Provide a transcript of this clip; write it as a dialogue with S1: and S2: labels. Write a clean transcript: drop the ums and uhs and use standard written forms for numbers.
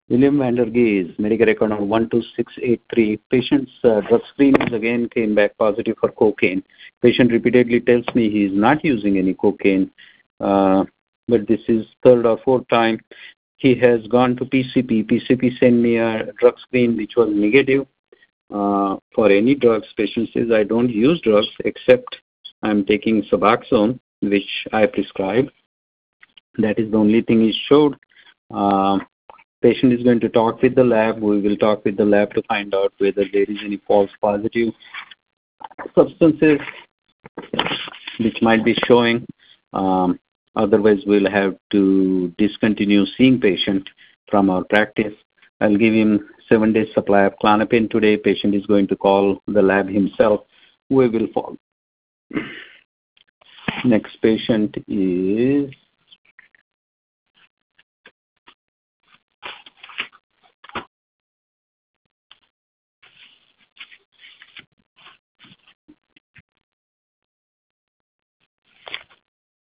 S1: William Vandergees, medical record number 12683. Patient's drug screenings again came back positive for cocaine. Patient repeatedly tells me he is not using any cocaine, but this is third or fourth time. He has gone to PCP. PCP sent me a drug screen which was negative for any drugs. Patient says, I don't use drugs except I'm taking Suboxone, which I prescribe. That is the only thing he showed. Patient is going to talk with the lab. We will talk with the lab to find out whether there is any false positive substances which might be showing. Otherwise, we'll have to discontinue seeing patient from our practice. I'll give him 7 days supply of Klonopin today. Patient is going to call the lab himself. We will follow. Next patient is